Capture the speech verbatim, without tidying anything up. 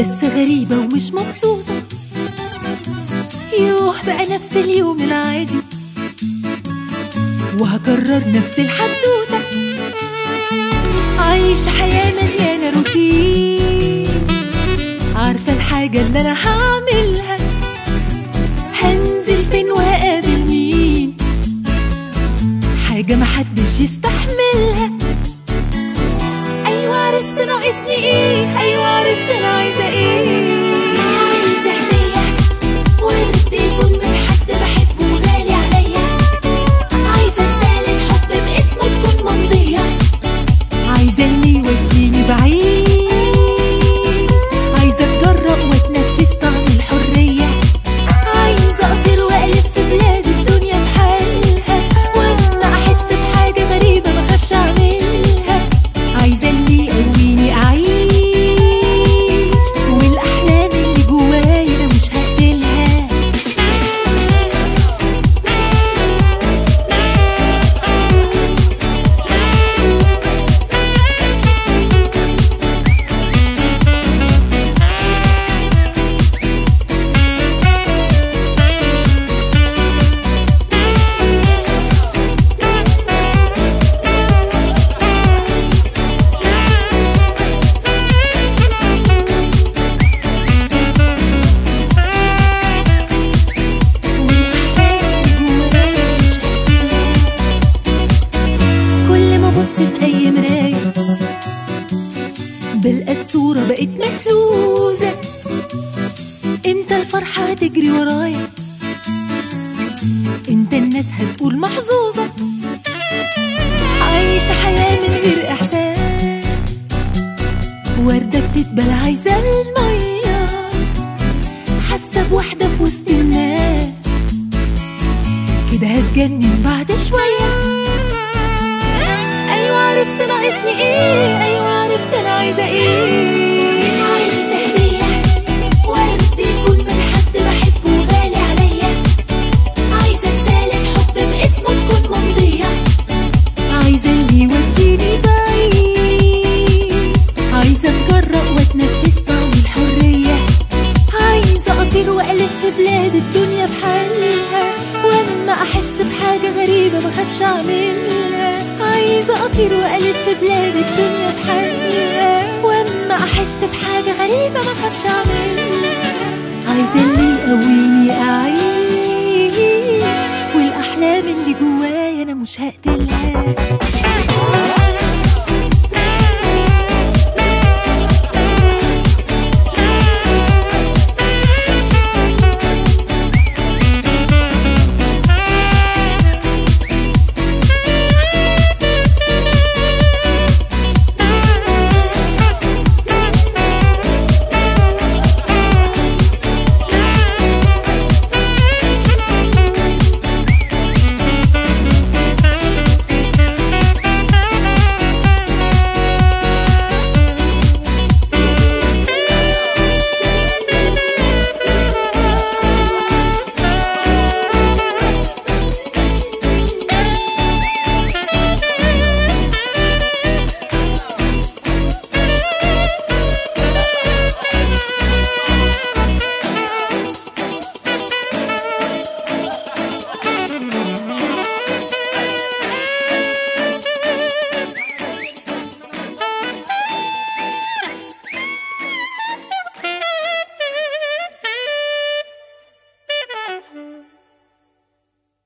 بس غريبة ومش مبسوطة. يوه بقى نفس اليوم العادي وهكرر نفس الحدوتة. عايشة حياة مليانة روتين، عارفة الحاجة اللي أنا هعملها، هنزل فين وهقابل مين، حاجة محدش يستحملها. أيوة عرفت ناقصني ايه، أيوة عرفت أنا عايزة ايه. عايزة هدية ورد يكون من حد بحبه وغالي عليا، عايزة رسالة حب باسمه تكون ممضية، عايزة اللي يوديني بعيد، عايزة اتجرأ واتنفس طعم الحرية، عايزة اطير والف في بلاد الدنيا بحالها، واما احس بحاجة غريبة مخافش اعملها، عايزة اللي يقويني اعيش، والاحلام اللي جوايا انا مش هقتلها. بص في أي مراية بلقى الصورة بقت مهزوزة، امتى الفرحة هتجري ورايا، امتى الناس هتقول محظوظة. عايشة حياة من غير إحساس، وردة بتتبل عايزة المية، حاسة بوحدة في وسط الناس، كده هتجنن بعد شوية. أيوة عرفت ناقصني ايه، أيوة عرفت أنا عايزة ايه. عايزة هدية ورد يكون من حد بحبه وغالي عليا، عايزة رسالة حب باسمه تكون ممضية، عايزة اللي يوديني بعيد، عايزة اتجرأ واتنفس طعم الحرية، عايزة اطير والف في بلاد الدنيا بحالها، واما احس بحاجة غريبة مخافش اعملها، عايزة اطير والف في بلاد الدنيا بحالها، واما احس بحاجة غريبة مخافش اعملها، عايزة اللي يقويني اعيش، والاحلام اللي جوايا انا مش هقتلها.